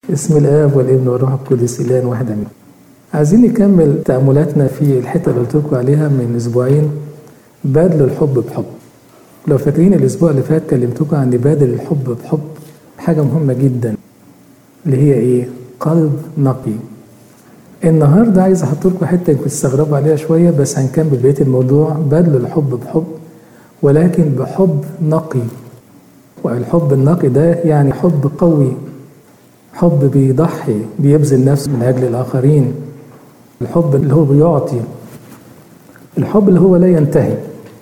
باسم الآب والابن والروح القدس إله واحد آمين. عايزين نكمل تأملاتنا في الحتة اللي قلت لكم عليها من أسبوعين، بادلوا الحب بحب. لو فاكرين الأسبوع اللي فات كلمتكم عن بادل الحب بحب، حاجة مهمة جدا اللي هي إيه؟ قلب نقي. النهاردة عايز أحط لكم حتة يمكن تستغربوا عليها شوية، بس هنكمل بقية الموضوع. بادلوا الحب بحب ولكن بحب نقي. والحب النقي ده يعني حب قوي، حب بيضحي، بيبذل نفسه من أجل الآخرين، الحب اللي هو بيعطي، الحب اللي هو لا ينتهي.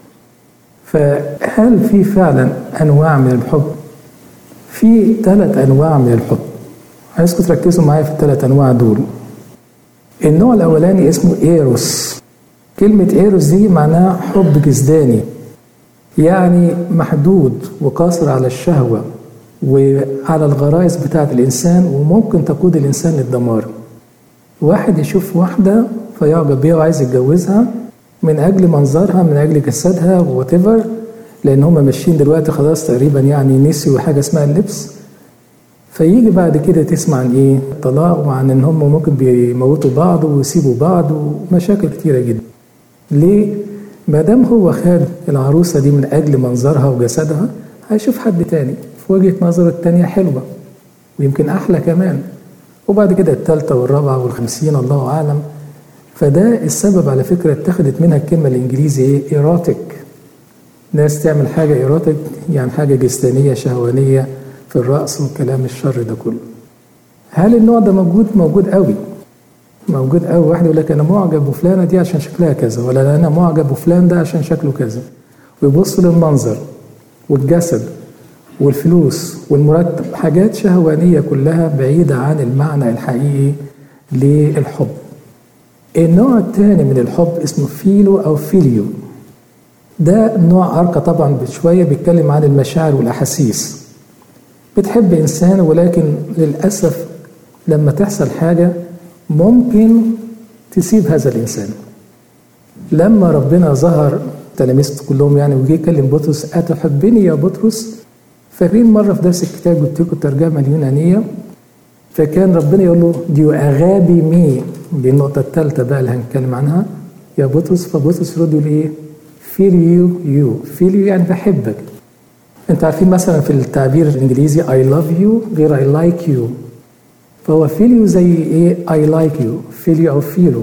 فهل في فعلا أنواع من الحب؟ في 3 أنواع من الحب. عايزكم تركزوا معايا في ال3 أنواع دول. النوع الأولاني اسمه إيروس. كلمة إيروس دي معناها حب جسداني، يعني محدود وقاصر على الشهوة وعلى الغرائز بتاعة الإنسان، وممكن تقود الإنسان للدمار. واحد يشوف واحدة فيعجب بيها وعايز يتجوزها من أجل منظرها، من أجل جسدها whatever، لأن هم ماشيين دلوقتي خلاص تقريبا يعني نسيوا حاجة اسمها اللبس. فيجي بعد كده تسمع عن إيه؟ طلاق، وعن إن هم ممكن بيموتوا بعض ويسيبوا بعض ومشاكل كتيرة جدا. ليه؟ ما دام هو خد العروسة دي من أجل منظرها وجسدها، هيشوف حد تاني في وجهة نظره التانية حلوة ويمكن أحلى كمان، وبعد كده الثالثة والرابعة والخمسين الله أعلم. فده السبب على فكرة اتخذت منها الكلمة الإنجليزي إيه؟ إيروتيك. ناس تعمل حاجة إيروتيك يعني حاجة جسدانية شهوانية في الرأس والكلام الشر ده كله. هل النوع ده موجود؟ موجود قوي، موجود قوي. واحد يقول لك أنا معجب بفلانة دي عشان شكلها كذا، ولا أنا معجب بفلان ده عشان شكله كذا، ويبص للمنظر والجسد والفلوس والمرتب، حاجات شهوانية كلها بعيدة عن المعنى الحقيقي للحب. النوع الثاني من الحب اسمه فيلو أو فيليو. ده نوع أرقى طبعا بشوية، بيتكلم عن المشاعر والأحاسيس. بتحب إنسان ولكن للأسف لما تحصل حاجة ممكن تسيب هذا الإنسان. لما ربنا ظهر تلاميذه كلهم يعني وجي يكلم بطرس، أتحبني يا بطرس؟ فاكرين مرة في درس الكتاب قلت لكم الترجمة اليونانية، فكان ربنا يقول له ديو أغابي مي، دي النقطة الثالثة بقى اللي هنتكلم عنها، يا بطرس. فبطرس يرد يقول إيه؟ فيليو يو. فيليو يعني بحبك. أنت عارفين مثلا في التعبير الإنجليزي I love you غير I like you، فهو فيليو زي إيه؟ I like you، فيليو أو فيلو.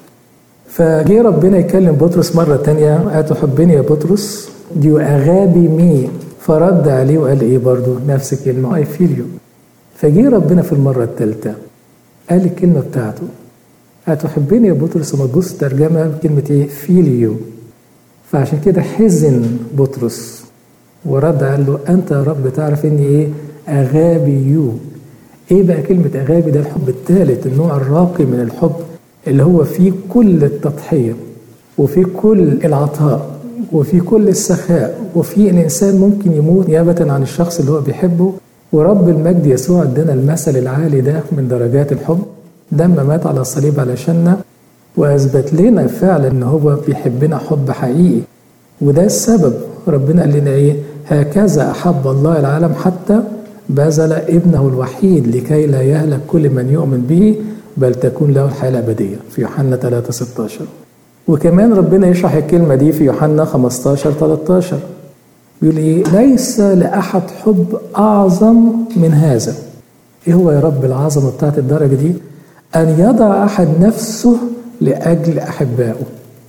فجي ربنا يكلم بطرس مرة تانية، أتحبني يا بطرس؟ ديو أغابي مي. فرد عليه وقال إيه برضو نفس الكلمة I feel you. فجي ربنا في المرة الثالثة قال الكلمة بتاعته أتحبني يا بطرس، وما تبص ترجمة كلمة إيه؟ feel you. فعشان كده حزن بطرس ورد قال له أنت يا رب تعرف إني إيه؟ أغابي يو. إيه بقى كلمة أغابي؟ ده الحب الثالث، النوع الراقي من الحب اللي هو فيه كل التضحية وفيه كل العطاء وفي كل السخاء، وفي الإنسان ممكن يموت نيابة عن الشخص اللي هو بيحبه. ورب المجد يسوع ادانا المثل العالي ده من درجات الحب، لما مات على الصليب علشاننا وأثبت لنا فعلا إن هو بيحبنا حب حقيقي. وده السبب ربنا قال لنا إيه؟ هكذا أحب الله العالم حتى بذل ابنه الوحيد لكي لا يهلك كل من يؤمن به بل تكون له الحياة الأبدية، في يوحنا 3:16. وكمان ربنا يشرح الكلمة دي في يوحنا 15:13 يقول إيه؟ ليس لأحد حب أعظم من هذا. إيه هو يا رب العظمة بتاعت الدرجة دي؟ أن يضع أحد نفسه لأجل أحبائه.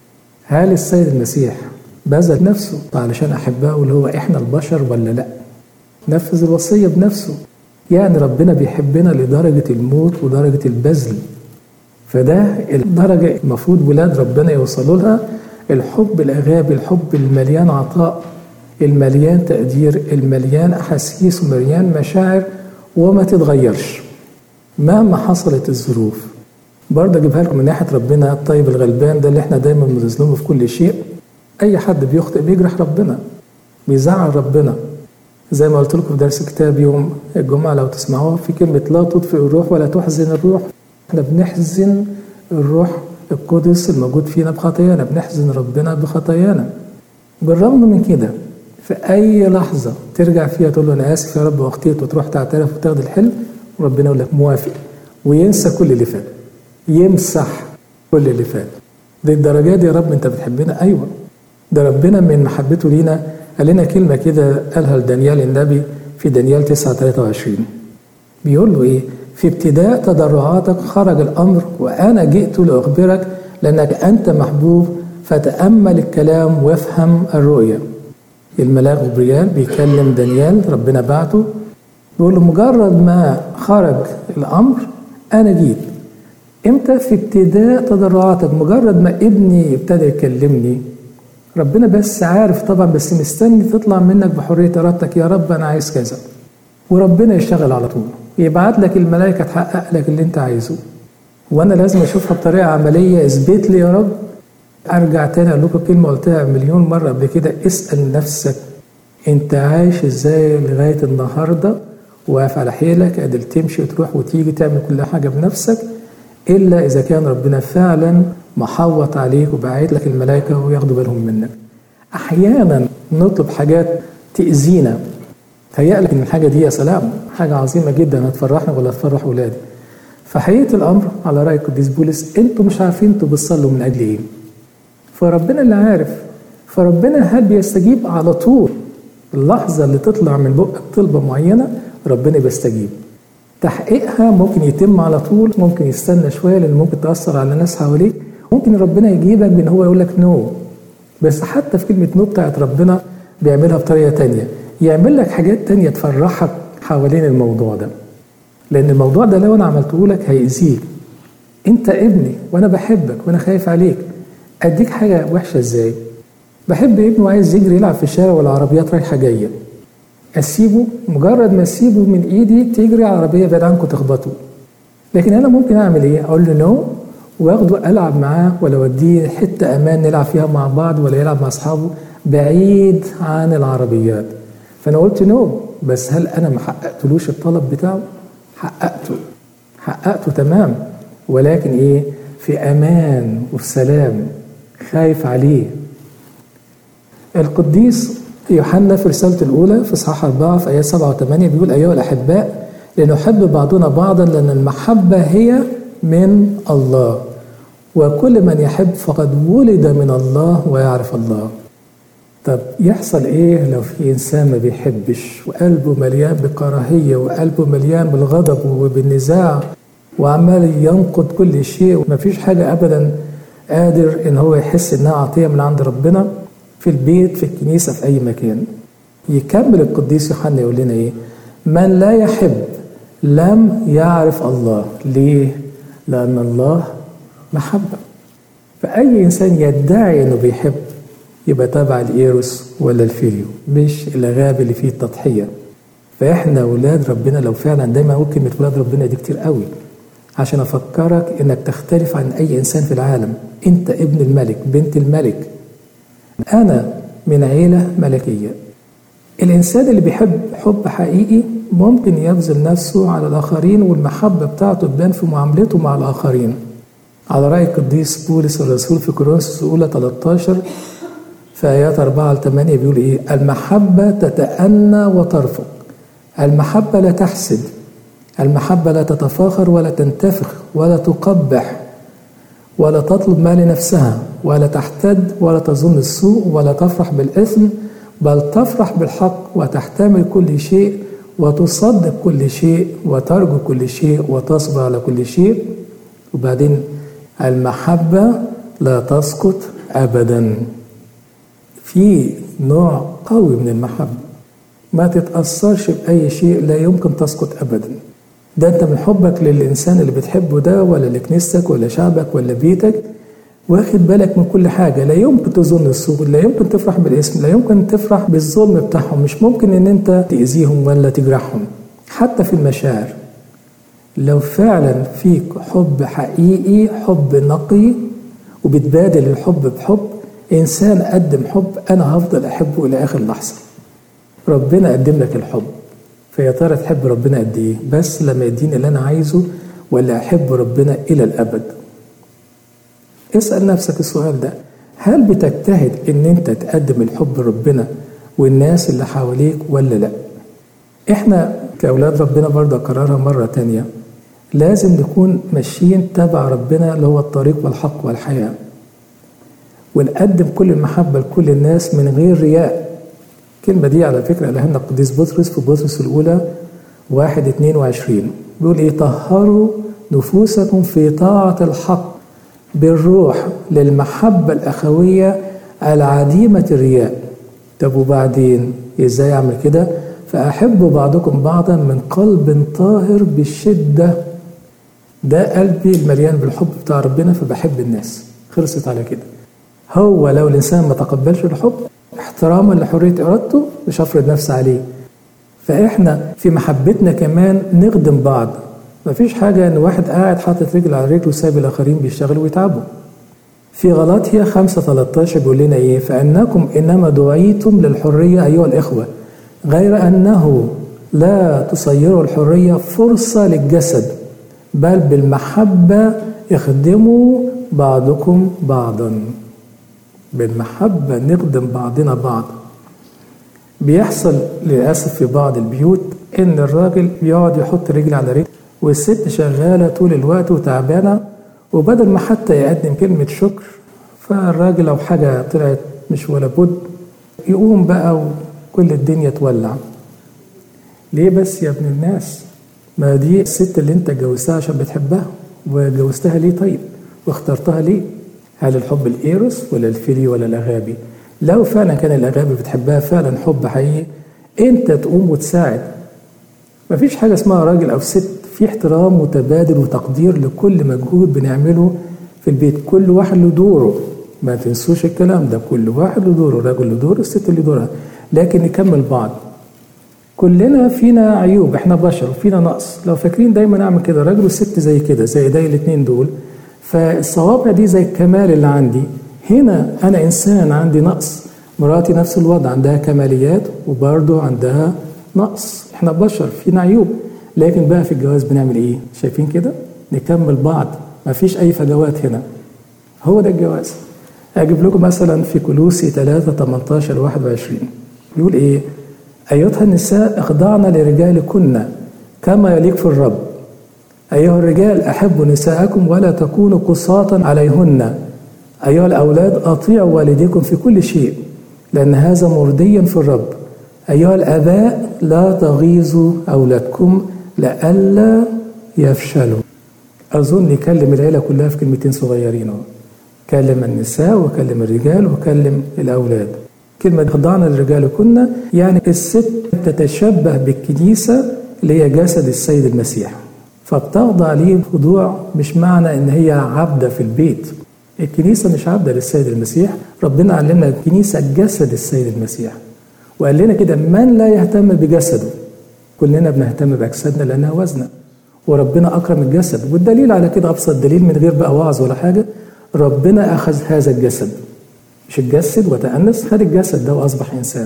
هل السيد المسيح بذل نفسه علشان أحبائه اللي هو إحنا البشر ولا لأ؟ نفذ الوصية بنفسه. يعني ربنا بيحبنا لدرجة الموت ودرجة البذل. فده الدرجة المفروض ولاد ربنا يوصلوا لها، الحب الأغابي، الحب المليان عطاء، المليان تقدير، المليان أحاسيس ومليان مشاعر وما تتغيرش مهما حصلت الظروف. برضه أجيبها لكم من ناحية ربنا الطيب الغلبان ده اللي احنا دايما بنظلمه في كل شيء. أي حد بيخطئ بيجرح ربنا، بيزعل ربنا. زي ما قلت لكم في درس كتاب يوم الجمعة لو تسمعوها، في كلمة لا تطفئ الروح ولا تحزن الروح. احنا بنحزن الروح القدس الموجود فينا بخطايانا، بنحزن ربنا بخطايانا. بالرغم من كده في أي لحظة ترجع فيها تقول له أنا آسف يا رب وأخطيت، وتروح تعترف وتاخد الحلم، ربنا يقول لك موافق وينسى كل اللي فات، يمسح كل اللي فات. دي الدرجات دي يا رب انت بتحبنا؟ ايوه، ده ربنا من محبته لينا قال لنا كلمه كده قالها لدانيال النبي في دانيال 9:23، بيقول له ايه؟ في ابتداء تضرعاتك خرج الامر وانا جئت لاخبرك لانك انت محبوب، فتامل الكلام وافهم الرؤيا. الملاك غبريال بيكلم دانيال، ربنا بعته بيقول له مجرد ما خرج الامر انا جيت. امتى؟ في ابتداء تضرعاتك، مجرد ما ابني ابتدى يكلمني. ربنا بس عارف طبعا، بس مستني تطلع منك بحريه ارادتك، يا رب انا عايز كذا، وربنا يشتغل على طول، يبعت لك الملائكه تحقق لك اللي انت عايزه. وانا لازم اشوفها بطريقه عمليه، اثبت لي يا رب. ارجع تاني اقول لكم كلمه قلتها مليون مره قبل كده، اسال نفسك انت عايش ازاي لغايه النهارده، واقف على حيلك قادر تمشي وتروح وتيجي تعمل كل حاجه بنفسك، الا اذا كان ربنا فعلا محوط عليك وبعت لك الملائكه وياخدوا بالهم منك. احيانا نطلب حاجات تاذينا، تهيألك ان الحاجه دي يا سلام حاجه عظيمه جدا هتفرحنا ولا هتفرح ولادي. فحقيقه الامر على راي القديس بولس انتوا مش عارفين انتوا بتصلوا من اجل ايه، فربنا اللي عارف. فربنا هل بيستجيب على طول؟ اللحظه اللي تطلع من بقك طلبه معينه ربنا بيستجيب. تحقيقها ممكن يتم على طول، ممكن يستنى شويه لان ممكن تاثر على الناس حواليك، ممكن ربنا يجيبك بان هو يقول لك نو. بس حتى في كلمه نو بتاعت ربنا بيعملها بطريقه تانية، يعمل لك حاجات تانية تفرحك حوالين الموضوع ده، لان الموضوع ده لو انا عملته لك هيأذيك. انت ابني وانا بحبك وانا خايف عليك، اديك حاجه وحشه ازاي؟ بحب ابني وعايز يجري يلعب في الشارع والعربيات رايحه جايه، اسيبه؟ مجرد ما اسيبه من ايدي تجري عربيه بعيد عنكم تخبطه. لكن انا ممكن اعمل ايه؟ اقول له نو واخده العب معاه، ولا اوديه حته امان نلعب فيها مع بعض، ولا يلعب مع اصحابه بعيد عن العربيات. فانا قلت نو، بس هل انا ما حققتلوش الطلب بتاعه؟ حققته تمام، ولكن ايه؟ في امان وفي سلام، خايف عليه. القديس يوحنا في رسالته الأولى في إصحاح 4 في آيات 7 و8 بيقول أيها الأحباء لنحب بعضنا بعضا لأن المحبة هي من الله، وكل من يحب فقد ولد من الله ويعرف الله. طب يحصل إيه لو في إنسان ما بيحبش وقلبه مليان بكراهية وقلبه مليان بالغضب وبالنزاع وعمال ينقد كل شيء ومفيش حاجة أبدا قادر إن هو يحس إنها عطية من عند ربنا، في البيت في الكنيسة في أي مكان؟ يكمل القديس يوحنا يقول لنا إيه؟ من لا يحب لم يعرف الله. ليه؟ لأن الله محبة. فأي إنسان يدعي إنه بيحب يبقى تابع الإيروس ولا الفيليو، مش الغاب اللي فيه التضحية. فإحنا أولاد ربنا، لو فعلا دايما أقول كلمة أولاد ربنا دي كتير قوي عشان أفكرك إنك تختلف عن أي إنسان في العالم. أنت ابن الملك، بنت الملك، أنا من عيلة ملكية. الإنسان اللي بيحب حب حقيقي ممكن يبذل نفسه على الآخرين، والمحبة بتاعته تبان في معاملته مع الآخرين. على رأي القديس بولس الرسول في كورنثوس الأولى 13 في آيات 4-8 بيقول إيه؟ المحبة تتأنى وترفق، المحبة لا تحسد، المحبة لا تتفاخر ولا تنتفخ ولا تقبح ولا تطلب ما لنفسها ولا تحتد ولا تظن السوء ولا تفرح بالإثم، بل تفرح بالحق وتحتمل كل شيء وتصدق كل شيء وترجو كل شيء وتصبر على كل شيء. وبعدين المحبة لا تسقط أبدا. في نوع قوي من المحبة ما تتأثرش بأي شيء، لا يمكن تسقط أبدا. ده انت من حبك للإنسان اللي بتحبه ده، ولا لكنيستك ولا شعبك ولا بيتك، واخد بالك من كل حاجة. لا يمكن تظن السوء، لا يمكن تفرح بالاسم، لا يمكن تفرح بالظلم بتاعهم، مش ممكن ان انت تأذيهم ولا تجرحهم. حتى في المشاعر لو فعلا فيك حب حقيقي، حب نقي وبتبادل الحب بحب، إنسان قدم حب أنا هفضل أحبه إلى آخر لحظة. ربنا قدم لك الحب، فيا ترى تحب ربنا قد إيه؟ بس لما يديني اللي أنا عايزه، ولا أحب ربنا إلى الأبد؟ اسأل نفسك السؤال ده. هل بتجتهد إن أنت تقدم الحب لربنا والناس اللي حواليك ولا لأ؟ إحنا كأولاد ربنا برضه أكررها مرة تانية، لازم نكون ماشيين تبع ربنا اللي هو الطريق والحق والحياة، ونقدم كل المحبة لكل الناس من غير رياء. الكلمة دي على فكرة قالها لنا القديس بطرس في بطرس الأولى 1:22، بيقول إيه؟ طهروا نفوسكم في طاعة الحق بالروح للمحبة الأخوية العديمة الرياء. طب وبعدين إزاي أعمل كده؟ فأحبوا بعضكم بعضا من قلب طاهر بالشدة. ده قلبي المليان بالحب بتاع ربنا، فبحب الناس، خلصت على كده. هو لو الإنسان ما تقبلش الحب احتراما لحرية إرادته مش هفرض نفسي عليه. فإحنا في محبتنا كمان نخدم بعض. مفيش حاجة إن واحد قاعد حاطط رجل على رجل وسايب الآخرين بيشتغلوا ويتعبوا. في غلاطيا 5:13 بيقول لنا إيه؟ فأنكم إنما دعيتم للحرية أيها الإخوة، غير أنه لا تصيروا الحرية فرصة للجسد، بل بالمحبة اخدموا بعضكم بعضا. بالمحبة نخدم بعضنا بعض. بيحصل للأسف في بعض البيوت إن الراجل بيقعد يحط رجل على رجل والست شغالة طول الوقت وتعبانة، وبدل ما حتى يقدم كلمة شكر، فالراجل لو حاجة طلعت مش ولا بد يقوم بقى وكل الدنيا تولع. ليه بس يا ابن الناس؟ ما دي الست اللي انت جوزتها عشان بتحبها، وجوزتها ليه طيب؟ واخترتها ليه؟ هل الحب الإيروس ولا الفيلي ولا الأغابي؟ لو فعلا كان الأغابي بتحبها فعلا حب حقيقي، انت تقوم وتساعد. مفيش حاجة اسمها راجل أو ست، في احترام متبادل وتقدير لكل مجهود بنعمله في البيت. كل واحد له دوره، ما تنسوش الكلام ده، كل واحد له دوره، الراجل له دوره، الست له دورها، لكن نكمل بعض. كلنا فينا عيوب، احنا بشر وفينا نقص. لو فاكرين دايما اعمل كده، راجل وست زي كده، زي ايدي الاتنين دول، فالصوابع دي زي الكمال اللي عندي. هنا انا انسان عندي نقص، مراتي نفس الوضع، عندها كماليات وبرضه عندها نقص. احنا بشر فينا عيوب، لكن بقى في الجواز بنعمل ايه؟ شايفين كده؟ نكمل بعض، مفيش اي فجوات هنا. هو ده الجواز. اجيب لكم مثلا في كولوسي 3:18-21 بيقول ايه؟ ايتها النساء اخضعن لرجالكن كما يليق في الرب. ايها الرجال احبوا نساءكم ولا تكونوا قساطا عليهن. ايها الاولاد اطيعوا والديكم في كل شيء، لان هذا مرضيا في الرب. ايها الاباء لا تغيظوا اولادكم لئلا يفشلوا. اظن يكلم العيله كلها في كلمتين صغيرين اهو. كلم النساء وكلم الرجال وكلم الاولاد. كلمه خضعنا لرجالكن يعني الست تتشبه بالكنيسه اللي هي جسد السيد المسيح، فبتخضع ليه خضوع. مش معنى ان هي عبده في البيت، الكنيسه مش عبده للسيد المسيح. ربنا علمنا الكنيسه جسد السيد المسيح، وقال لنا كده من لا يهتم بجسده. كلنا بنهتم باجسادنا لانها وزنه، وربنا اكرم الجسد. والدليل على كده ابسط دليل من غير بقى وعظ ولا حاجه، ربنا اخذ هذا الجسد، مش اتجسد وتأنس، خد الجسد ده واصبح انسان.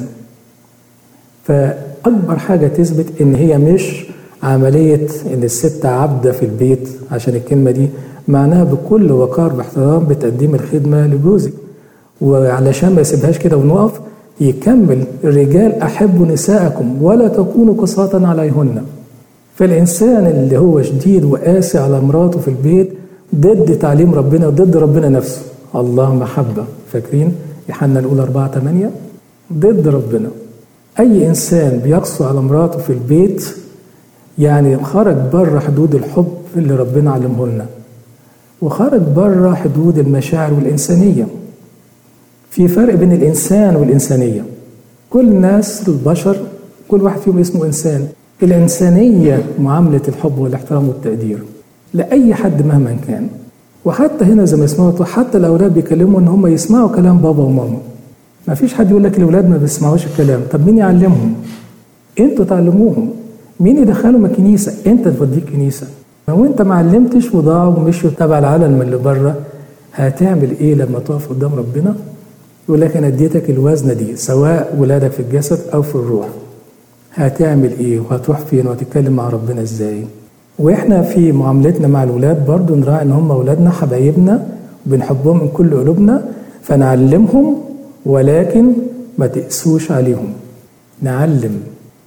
فاكبر حاجه تثبت ان هي مش عمليه ان الست عبده في البيت، عشان الكلمه دي معناها بكل وقار باحترام بتقديم الخدمه لجوزك. وعلشان ما يسيبهاش كده ونقف، يكمل الرجال احبوا نساءكم ولا تكونوا قساطا عليهن. فالإنسان اللي هو شديد وقاسي على مراته في البيت ضد تعليم ربنا وضد ربنا نفسه. الله محبة، فاكرين يوحنا الأولى 4:8؟ ضد ربنا. أي إنسان بيقسو على مراته في البيت يعني خرج بره حدود الحب اللي ربنا علمه لنا، وخرج بره حدود المشاعر والإنسانية. في فرق بين الإنسان والإنسانية. كل الناس البشر كل واحد فيهم اسمه إنسان. الإنسانية معاملة الحب والاحترام والتقدير لأي حد مهما كان. وحتى هنا زي ما سمعتوا، حتى الأولاد بيكلموا إن هم يسمعوا كلام بابا وماما. ما فيش حد يقول لك الأولاد ما بيسمعوش الكلام. طب مين يعلمهم؟ أنتوا تعلموهم. مين يدخلهم الكنيسة؟ أنت توديك كنيسة. لو أنت ما علمتش وضاعوا ومشوا تبع العالم اللي بره، هتعمل إيه لما تقف قدام ربنا؟ يقول لك أنا اديتك الوزنة دي، سواء ولادك في الجسد أو في الروح. هتعمل ايه وهتروح فين وهتتكلم مع ربنا ازاي؟ واحنا في معاملتنا مع الولاد برضو نراعي ان هم اولادنا حبايبنا وبنحبهم من كل قلوبنا، فنعلمهم ولكن ما تقسوش عليهم. نعلم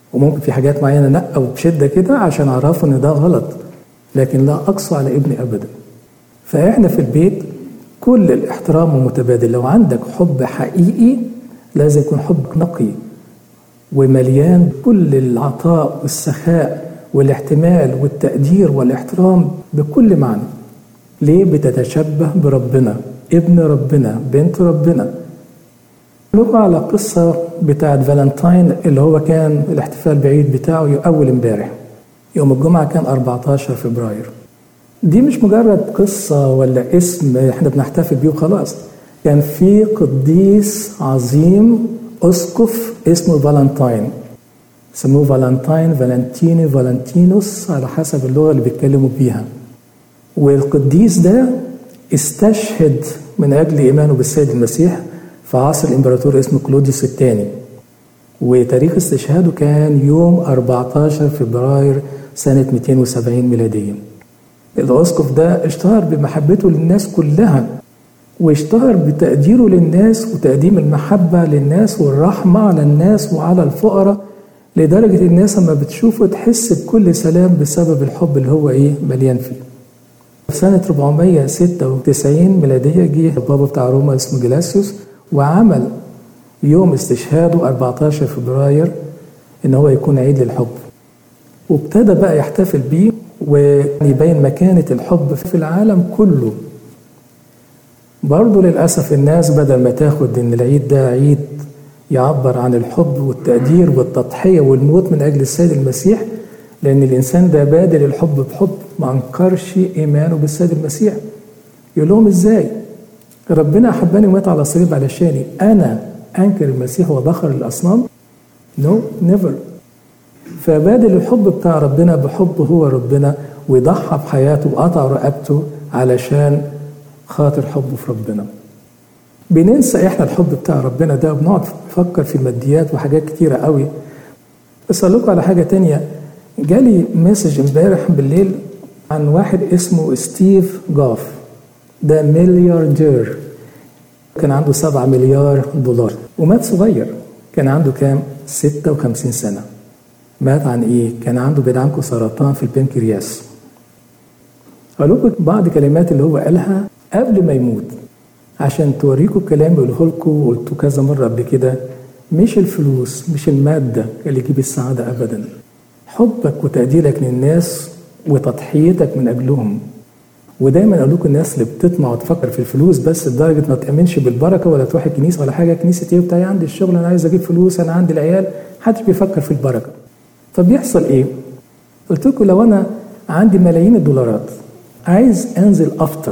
وممكن في حاجات معينة نقوا بشدة كده عشان أعرفوا إن ده غلط، لكن لا أقسو على ابني أبدا. فإحنا في البيت كل الاحترام متبادل. لو عندك حب حقيقي لازم يكون حبك نقي ومليان كل العطاء والسخاء والاحتمال والتقدير والاحترام بكل معنى. ليه؟ بتتشبه بربنا، ابن ربنا، بنت ربنا. لكم على قصة بتاعت فالنتاين اللي هو كان الاحتفال بعيد بتاعه أول امبارح يوم الجمعة، كان 14 فبراير. دي مش مجرد قصة ولا اسم احنا بنحتفل بيه وخلاص. كان في قديس عظيم أسقف اسمه فالنتاين، سموه فالنتاين، فالنتيني، فالنتينوس على حسب اللغة اللي بيتكلموا بيها. والقديس ده استشهد من أجل إيمانه بالسيد المسيح في عصر الإمبراطور اسمه كلوديوس الثاني، وتاريخ استشهاده كان يوم 14 فبراير سنة 270 ميلادية. الأسقف ده اشتهر بمحبته للناس كلها، واشتهر بتقديره للناس وتقديم المحبة للناس والرحمة على الناس وعلى الفقراء، لدرجة الناس لما بتشوفه تحس بكل سلام بسبب الحب اللي هو مليان فيه. في سنة 496 ميلادية جه البابا بتاع روما اسمه جلاسيوس وعمل يوم استشهاده 14 فبراير إن هو يكون عيد للحب، وابتدى بقى يحتفل بيه ويبين مكانة الحب في العالم كله. برضو للأسف الناس بدل ما تاخد إن العيد ده عيد يعبر عن الحب والتقدير والتضحية والموت من أجل السيد المسيح، لأن الإنسان ده بادل الحب بحب، ما أنكرش إيمانه بالسيد المسيح. يقول لهم إزاي؟ ربنا أحبني ومات على الصليب علشاني، أنا أنكر المسيح وبخر الأصنام؟ نو، نيفر. فبادل الحب بتاع ربنا بحب هو ربنا، ويضحى بحياته وقطع رقبته علشان خاطر حبه في ربنا. بننسى احنا الحب بتاع ربنا ده وبنقعد نفكر في الماديات وحاجات كتيرة قوي. بس اقول لكم على حاجة تانية. جالي مسج امبارح بالليل عن واحد اسمه ستيف جوف، ده ملياردير، كان عنده 7 مليار دولار ومات صغير. كان عنده كام؟ 56 سنة. مات عن ايه؟ كان عنده بعيد عنكم سرطان في البنكرياس. اقول لكم بعض كلمات اللي هو قالها قبل ما يموت عشان توريكم الكلام اللي بقوله لكم وقلته كذا مرة قبل كده. مش الفلوس، مش المادة اللي يجيب السعادة أبدا، حبك وتقديرك للناس وتضحيتك من أجلهم. ودايما أقول لكم الناس اللي بتطمع وتفكر في الفلوس بس لدرجة ما تأمنش بالبركة ولا تروح الكنيسة ولا حاجة. كنيسة ايه بتاعي؟ عندي الشغل، أنا عايز أجيب فلوس، أنا عندي العيال، محدش بيفكر في البركة. فبيحصل إيه؟ قلت لكم لو أنا عندي ملايين الدولارات عايز أنزل أفطر،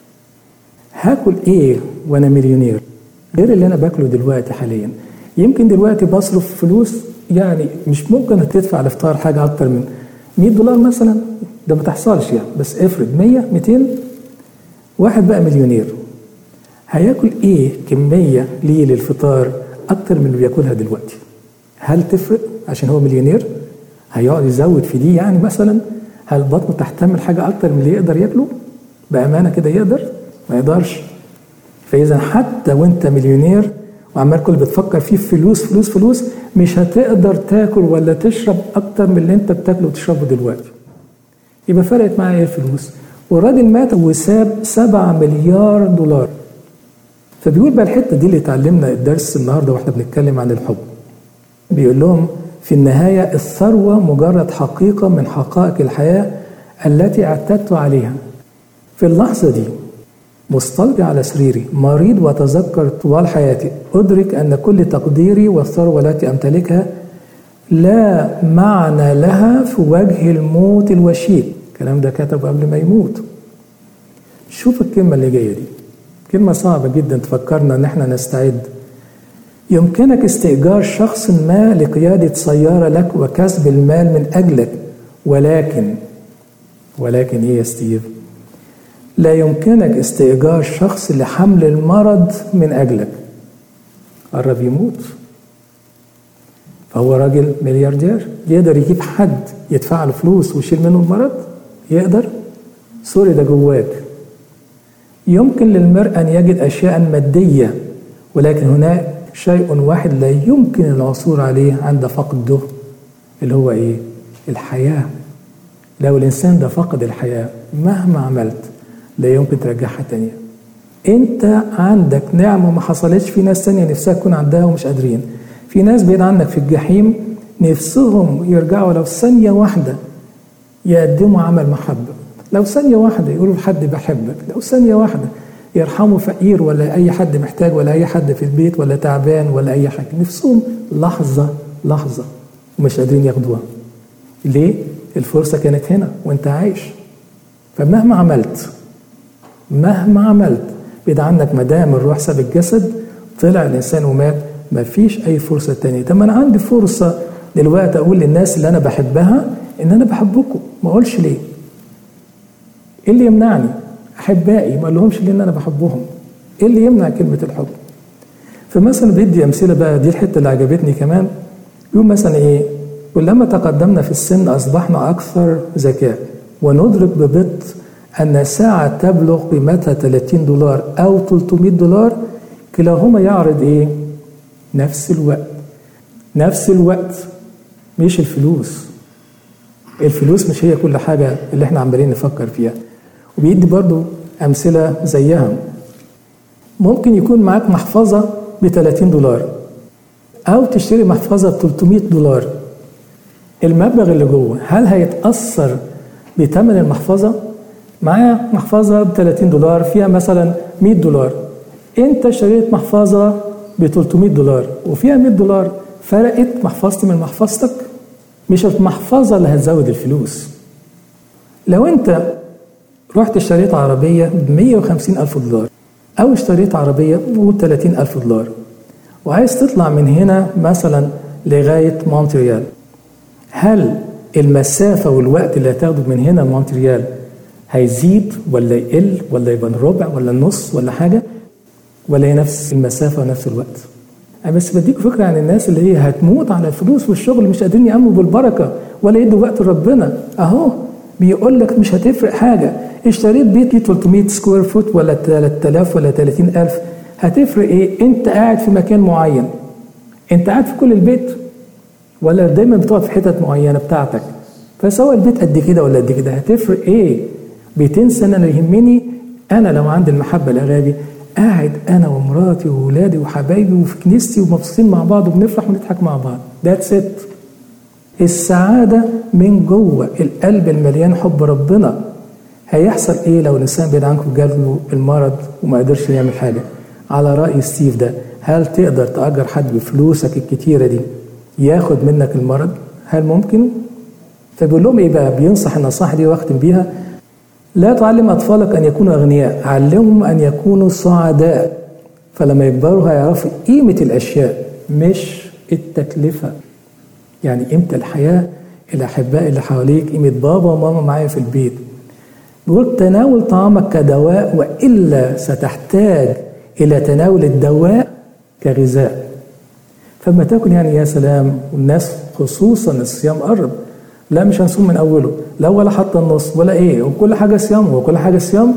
هاكل إيه وأنا مليونير غير اللي أنا باكله دلوقتي حاليا؟ يمكن دلوقتي بصرف فلوس، يعني مش ممكن تدفع الافطار حاجة أكتر من $100 مثلا، ده ما تحصلش يعني، بس افرض 100 200. واحد بقى مليونير هياكل إيه كمية ليه للفطار أكتر من اللي بياكلها دلوقتي؟ هل تفرق عشان هو مليونير؟ هيقعد يزود في دي يعني مثلا؟ هل بطنه تحتمل حاجة أكتر من اللي يقدر ياكله؟ بأمانة كده يقدر؟ ما يقدرش. فإذا حتى وانت مليونير وعمال كل بتفكر فيه فلوس فلوس فلوس، مش هتقدر تاكل ولا تشرب أكتر من اللي انت بتاكله وتشربه دلوقتي. يبقى فرقت معاه ايه الفلوس؟ والراجل مات وساب 7 مليار دولار. فبيقول بقى الحتة دي اللي اتعلمنا الدرس النهاردة واحنا بنتكلم عن الحب. بيقول لهم في النهاية الثروة مجرد حقيقة من حقائق الحياة التي اعتدت عليها. في اللحظة دي مستلقي على سريري مريض وأتذكر طوال حياتي، أدرك أن كل تقديري والثروة التي أمتلكها لا معنى لها في وجه الموت الوشيك. الكلام ده كتبه قبل ما يموت. شوف الكلمة اللي جاية دي، كلمة صعبة جدا تفكرنا أن احنا نستعد. يمكنك استئجار شخص ما لقيادة سيارة لك وكسب المال من أجلك، ولكن إيه يا ستيف؟ لا يمكنك استئجار شخص لحمل المرض من أجلك. قرب يموت، فهو راجل ملياردير يقدر يجيب حد يدفع له فلوس ويشيل منه المرض؟ يقدر؟ سوري، ده جواك. يمكن للمرء أن يجد أشياء مادية، ولكن هناك شيء واحد لا يمكن العثور عليه عند فقده، اللي هو ايه؟ الحياة. لو الإنسان ده فقد الحياة مهما عملت لا يمكن ترجعها تانية. انت عندك نعمة ما حصلتش في ناس تانية نفسها تكون عندها ومش قادرين. في ناس بعيد عنك في الجحيم نفسهم يرجعوا لو ثانية واحدة يقدموا عمل محبة، لو ثانية واحدة يقولوا لحد بحبك، لو ثانية واحدة يرحموا فقير ولا أي حد محتاج ولا أي حد في البيت ولا تعبان ولا أي حاجة، نفسهم لحظة لحظة ومش قادرين ياخدوها. ليه؟ الفرصة كانت هنا وانت عايش. فمهما عملت بعيد عنك مدام الروح ساب الجسد، طلع الإنسان ومات، مفيش أي فرصة تانية. طب أنا عندي فرصة دلوقتي أقول للناس اللي أنا بحبها إن أنا بحبكم، ما أقولش ليه؟ إيه اللي يمنعني؟ أحبائي ما أقولهمش ليه إن أنا بحبهم؟ إيه اللي يمنع كلمة الحب؟ فمثلا بيدي أمثلة بقى، دي الحتة اللي عجبتني كمان. يقول مثلا إيه؟ كلما تقدمنا في السن أصبحنا أكثر ذكاء وندرك ببطء أن ساعة تبلغ قيمتها $30 أو $300 كلاهما يعرض إيه؟ نفس الوقت مش الفلوس. الفلوس مش هي كل حاجة اللي احنا عمالين نفكر فيها. وبيدي برضو أمثلة زيها. ممكن يكون معاك محفظة $30 أو تشتري محفظة $300. المبلغ اللي جوه هل هيتأثر بثمن المحفظة؟ معايا محفظة $30 فيها مثلا $100، انت اشتريت محفظة $300 وفيها $100، فرقت محفظتي من محفظتك؟ مش المحفظة اللي هتزود الفلوس. لو انت رحت اشتريت عربية $150,000 او اشتريت عربية $30,000 وعايز تطلع من هنا مثلا لغاية مونتريال، هل المسافة والوقت اللي هتاخده من هنا لمونتريال هيزيد ولا يقل ولا يبقى الربع ولا النص ولا حاجة، ولا هي نفس المسافة ونفس الوقت؟ أنا بس بديك فكرة عن الناس اللي هي هتموت على الفلوس والشغل، مش قادرين يأمنوا بالبركة ولا يدوا وقت لربنا. أهو بيقول لك مش هتفرق حاجة، اشتريت بيت 300 سكوير فوت ولا 3000 ولا 30,000، هتفرق ايه؟ انت قاعد في مكان معين، انت قاعد في كل البيت ولا دايما بتقعد في حتت معينة بتاعتك؟ فسواء البيت قد كده ولا قد كده هتفرق ايه؟ بتنسى ان انا يهمني انا لو عندي المحبة الاغابي قاعد انا ومراتي وولادي وحبايبي وفي كنيستي ومبسوطين مع بعض وبنفرح ونضحك مع بعض. That's it. السعادة من جوه القلب المليان حب ربنا. هيحصل ايه لو الانسان بعيد عنكم جاله المرض وما قدرش يعمل حاجة؟ على رأي ستيف ده، هل تقدر تأجر حد بفلوسك الكتيرة دي ياخد منك المرض؟ هل ممكن؟ فبيقول لهم ايه بقى؟ بينصح النصائح دي واختم بيها: لا تعلم أطفالك أن يكونوا أغنياء، علمهم أن يكونوا سعداء، فلما يكبروا هيعرفوا قيمة الأشياء مش التكلفة. يعني قيمة الحياة، الأحباء اللي حواليك، قيمة بابا وماما معايا في البيت. بيقول تناول طعامك كدواء وإلا ستحتاج إلى تناول الدواء كغذاء. فما تاكل يعني يا سلام، والناس خصوصا الصيام قرب، لا مش هنصوم من أوله، لا ولا حتى النص ولا إيه، وكل حاجة صيام وكل حاجة صيام.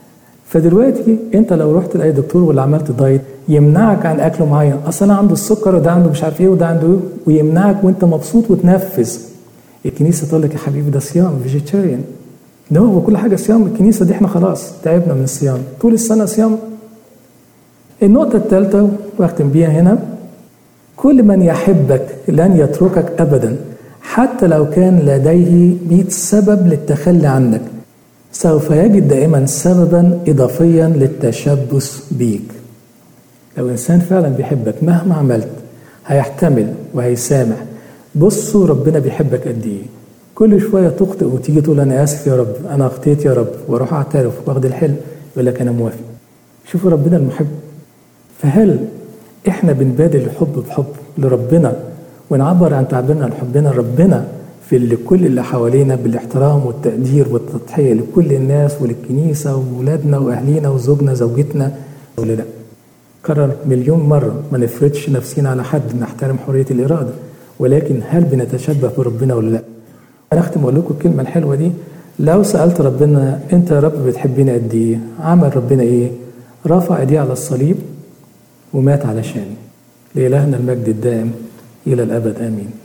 فدلوقتي أنت لو رحت لأي دكتور ولا عملت دايت يمنعك عن أكل معين، أصل أنا عنده السكر وده عنده مش عارف إيه وده عنده إيه، ويمنعك وأنت مبسوط وتنفذ. الكنيسة تقول لك يا حبيبي ده صيام فيجيتيريان، ده هو كل حاجة صيام. الكنيسة دي إحنا خلاص تعبنا من الصيام، طول السنة صيام. النقطة الثالثة واختم بيها هنا: كل من يحبك لن يتركك أبدا، حتى لو كان لديه 100 سبب للتخلي عنك، سوف يجد دائما سببا إضافيا للتشبث بيك. لو إنسان فعلا بيحبك مهما عملت هيحتمل وهيسامح. بصوا ربنا بيحبك قد إيه. كل شوية تخطئ وتيجي تقول أنا آسف يا رب، أنا أخطيت يا رب، وأروح أعترف واخد الحل، يقول لك أنا موافق. شوفوا ربنا المحب. فهل إحنا بنبادل الحب بحب لربنا ونعبر عن تعبيرنا عن حبنا لربنا في كل اللي حوالينا بالاحترام والتقدير والتضحية لكل الناس وللكنيسة وولادنا وأهلينا وزوجنا زوجتنا، ولا لا؟ كرر مليون مرة ما نفرضش نفسينا على حد، نحترم حرية الإرادة، ولكن هل بنتشبه بربنا ولا لا؟ أنا أختم أقول لكم الكلمة الحلوة دي: لو سألت ربنا أنت يا رب بتحبني قد إيه؟ عمل ربنا إيه؟ رفع إيديه على الصليب ومات علشاني. لإلهنا المجد الدائم إلى الأبد آمين.